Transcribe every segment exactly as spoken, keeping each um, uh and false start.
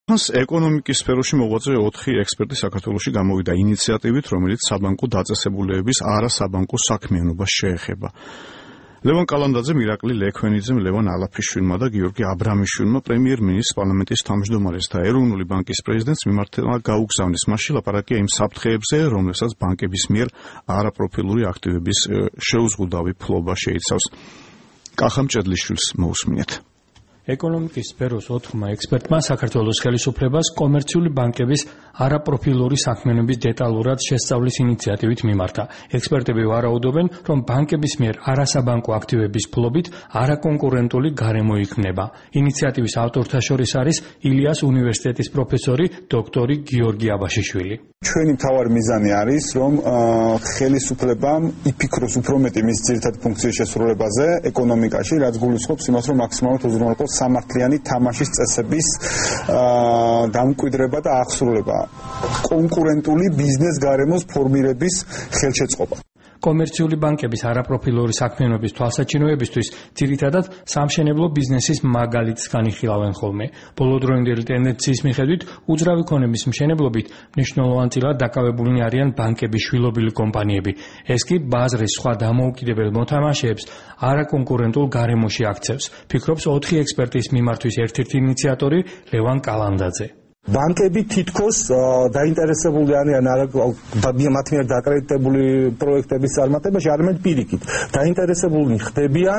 ეკონომიკის სფეროში მოღვაწე ოთხი ექსპერტი საქართველოში გამოვიდა ინიციატივით, რომელიც საბანკო დაწესებულებების არასაბანკო საქმიანობას შეეხება. ლევან კალანდაძე, მირაკლი ლექვენიძემ, ლევან ალაფიშვილმა და გიორგი აბრამიშვილმა პრემიერ-მინისტრს, პარლამენტის თავმჯდომარეს და ეროვნული ბანკის პრეზიდენტს მიმართება გაუგზავნეს. მასში ლაპარაკია იმ საფრთხეებზე, რომლებსაც ბანკების მიერ არაპროფილური აქტივების შეუზღუდავი ფლობა შეიცავს. კახამ ჭედლიშვილს მოусმინეთ. ეკონომიკის სფეროს ოთხმა ექსპერტმა საქართველოს ხელისუფლებას კომერციული ბანკების არაპროფილური საქმიანობის დეტალურად შესწავლის ინიციატივით მიმართა. ექსპერტები ვარაუდობენ, რომ ბანკების მიერ არასაბანკო აქტივების ფლობით არაკონკურენტული გარემო იქმნება. ინიციატივის ავტორთა შორის არის ილიას უნივერსიტეტის პროფესორი დოქტორი გიორგი აბაშიშვილი. ჩვენი მთავარი მიზანი არის, რომ ხელისუფლებამ იფიქროს უფრო მეტი მის ძირითად ფუნქციის შესრულებაზე ეკონომიკაში, რაც გულისხმობს იმას, რომ მაქსიმალურად უზრუნველყოს სამართლიანი თამაშის წესების დამკვიდრება და აღსრულება, კონკურენტული ბიზნეს გარემოს ფორმირების ხელშეწყობა. კომერციული ბანკების არაპროფილური საქმიანობის თვალსაჩინოებისთვის ძირითადად სამშენებლო ბიზნესის მაგალითს განიხილავენ ხოლმე. ბოლოდროინდელი ტენდენციის მიხედვით უძრავი ქონების მშენებლობით მნიშვნელოვანწილად დაკავებულნი არიან ბანკების შვილობილი კომპანიები. ეს კი ბაზრის სხვა დამოუკიდებელ მოთამაშეებს არაკონკურენტულ გარემოში აქცევს, ფიქრობს ოთხი ექსპერტის მიმართვის ერთ-ერთი ინიციატორი ლევან კალანდაძე. ბანკები თითქოს დაინტერესებული არიან მათ მიერ დაკრედიტებული პროექტების წარმატებაში, არამედ პირიქით დაინტერესებული ხდებიან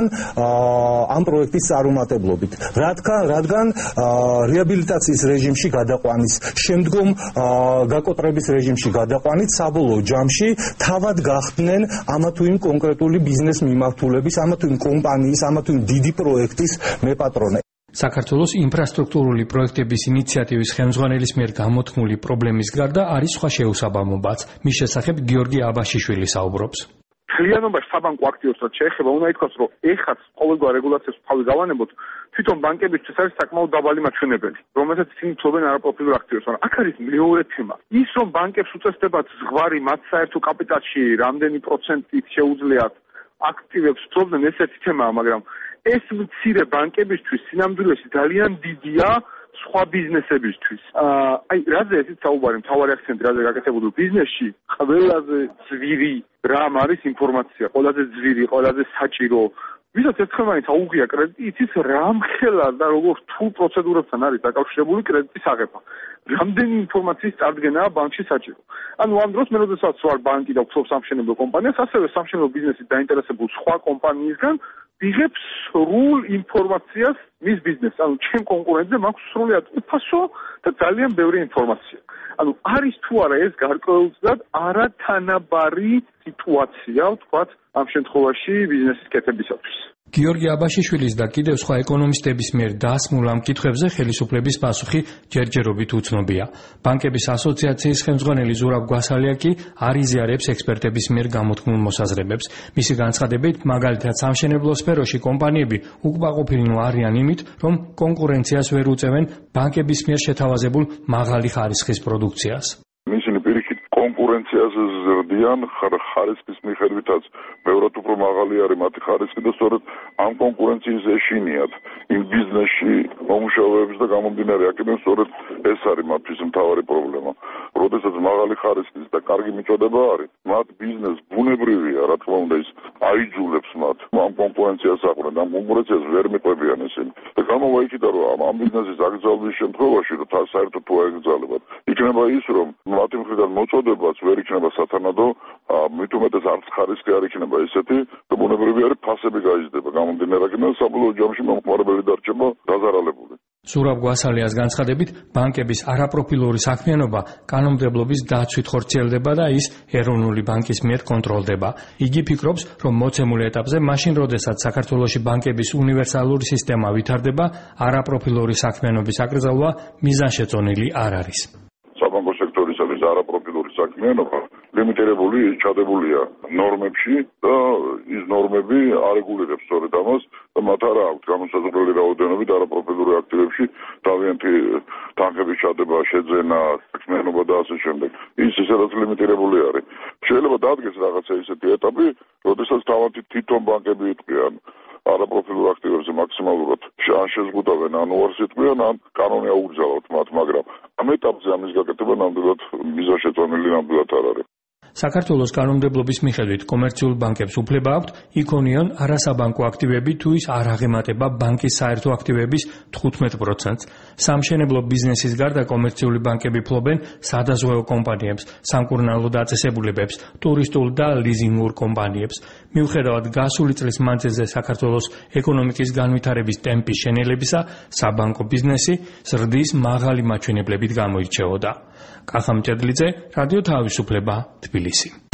ამ პროექტის წარუმატებლობით. რადგან რეაბილიტაციის რეჟიმში გადაყვანის, შემდგომ გაკოტრების რეჟიმში გადაყვანით საბოლოო ჯამში თავად გახდნენ ამა თუ იმ კონკრეტული ბიზნეს მიმართულების, ამა თუ იმ კომპანიის, ამა თუ იმ დიდი პროექტის მეპატრონე. საქართველოს ინფრასტრუქტურული პროექტების ინიციატივის ხელმძღვანელის მიერ გამოთქმული პრობლემის გარდა არის სხვა შეუსაბამობაც. მის შესახებ გიორგი აბაშიშვილი საუბრობს. მთლიანობაში საბანკო აქტივებსაც შეეხება, უნდა ითქვას, რომ ეხაც ყოველგვარ რეგულაციას თავი გავანებოთ, თვითონ ბანკებისთვის არის საკმაოდ დაბალი მაჩვენებელი, რომელსაც ისინი ცდილობენ არაპროფილურ აქტივებს. მაგრამ აქ არის მეორე თემა. ის, რომ ბანკებს უწესდებათ ზღვარი მათ საერთო კაპიტალში რამდენი პროცენტით შეუძლიათ აქტივებს ფლობდნენ, ეს ერთი თემაა, მაგრამ ეს მცირე ბანკებისთვის სინამდვილეში ძალიან დიდია სხვა ბიზნესებისთვის. აი, რაზე ესეც საუბარი, მთავარი აქცენტი რაზე გაკეთებული ბიზნესში, ყველაზე ძვირი რამ არის ინფორმაცია, ყველაზე ძვირი, ყველაზე საჭირო. ვისაც ერთხმაინც აუღია კრედიტი, იცის რამხელა და როგორ რთულ პროცედურებთან არის დაკავშირებული კრედიტის აღება. რამდენი ინფორმაციის წარდგენაა ბანკში საჭირო. ანუ ამ დროს მე როდესაც ვარ ბანკი და ვქცევ სამშენებლო კომპანიას, ასევე სამშენებლო ბიზნესით დაინტერესებულ სხვა კომპანიისგან ვიღებ სრულ ინფორმაციას მის ბიზნესს. ანუ ჩემ კონკურენტზე მაქვს სრულად უფასო და ძალიან ბევრი ინფორმაცია. ანუ არის თუ არა ეს გარკვეულწილად არათანაბარი სიტუაცია, ვთქვათ, ამ შემთხვევაში ბიზნესის კეთებისათვის. გიორგი აბაშიშვილის და კიდევ სხვა ეკონომისტების მიერ დასმულ ამ კითხვებზე ხელისუფლების პასუხი ჯერჯერობით უცნობია. ბანკების ასოციაციის ხელმძღვანელი ზურაბ გვასალია კი არ იზიარებს ექსპერტების მიერ გამოთქმულ მოსაზრებებს. მისი განცხადებით, მაგალითად სამშენებლო სფეროში კომპანიები უკმაყოფილნი არიან იმით, რომ კონკურენციას ვერ უწევენ ბანკების მიერ შეთავაზებულ მაღალი ხარისხის პროდუქციას. ისინი პირიქით კონკურენციაზე ზრდიან ხარისხის მიხედვითაც ბევრად უფრო მაღალი არის მათი ხარისხი და სწორედ ამ კონკურენციის ეშინიათ იმ ბიზნესში მომუშავეებს და გამომდინარე აქედან სწორედ ეს არის მათთვის მთავარი პრობლემა. როდესაც მაღალი ხარისხის და კარგი მიწოდება არის, მათ ბიზნეს ბუნებრივია, რა თქმა უნდა, ის აიძულებს მათ ამ კონკურენციას აყრენ, ამ კონკურენციას ვერ მიყვებიან ესენი. და გამოვა იქიდან, რომ ამ ბიზნესის აკრძალვის შემთხვევაში, რომ საერთოდ თუ აეკრძალებათ, იქნება ის, რომ მათი მხრიდან მოწოდებაც ვერ იქნება სათანადო, მით უმეტეს არც ხარისხი არ იქნება ესეთი და ბუნებრივი არის ფასები გაიზრდება. გამომდინარე აქედან საბოლოო ჯამში მომხმარებელი დარჩება დაზარალებული. ზურაბ გვასალიას განცხადებით, ბანკების არაპროფილური საქმიანობა კანონმდებლობის დაცვით ხორციელდება და ის ეროვნული ბანკის მიერ კონტროლდება. იგი ფიქრობს, რომ მოცემულ ეტაპზე, მაშინ როდესაც საქართველოში ბანკების უნივერსალური სისტემა ვითარდება, არაპროფილური საქმიანობის აკრძალვა მიზანშეწონილი არ არის. საბანკო სექტორისათვის არაპროფილური საქმიანობა ლიმიტირებული ჩადებულია ნორმებში და ის ნორმები არეგულირებს სწორედ ამას და მათ არ აქვს გამოსაზღვრელი რაოდენობით არაპროფილური აქტივებში თავიანთი თანხების ჩადება, შეძენა, საქმიანობა და ასე შემდეგ. ის ისედაც ლიმიტირებული არის. შეიძლება დადგეს რაღაცა ისეთი ეტაპი, როდესაც თავიანთი თვითონ ბანკები იტყვიან არაპროფილურ აქტივებზე მაქსიმალურად ან შეზღუდავენ, ან უარს იტყვიან, ან კანონი აუგზავნოთ მათ, მაგრამ ეტაპზე ამის გაკეთება ნამდვილად მიზანშეწონილი ნამდვილად არ არის. საქართველოს კანონმდებლობის მიხედვით კომერციულ ბანკებს უფლება აქვთ იქონიონ არასაბანკო აქტივები თუ ის არ აღემატება ბანკის საერთო აქტივების თხუთმეტ პროცენტს. სამშენებლო ბიზნესის გარდა კომერციული ბანკები ფლობენ სადაზღვეო კომპანიებს, სამკურნალო დაწესებულებებს, ტურისტულ და ლიზინგურ კომპანიებს. მიუხედავად გასული წლის მანძილზე საქართველოს ეკონომიკის განვითარების ტემპის შენელებისა, საბანკო ბიზნესი ზრდის მაღალი მაჩვენებლებით გამოირჩეოდა. კახა მჭედლიძე, რადიო თავისუფლება, თბილისი.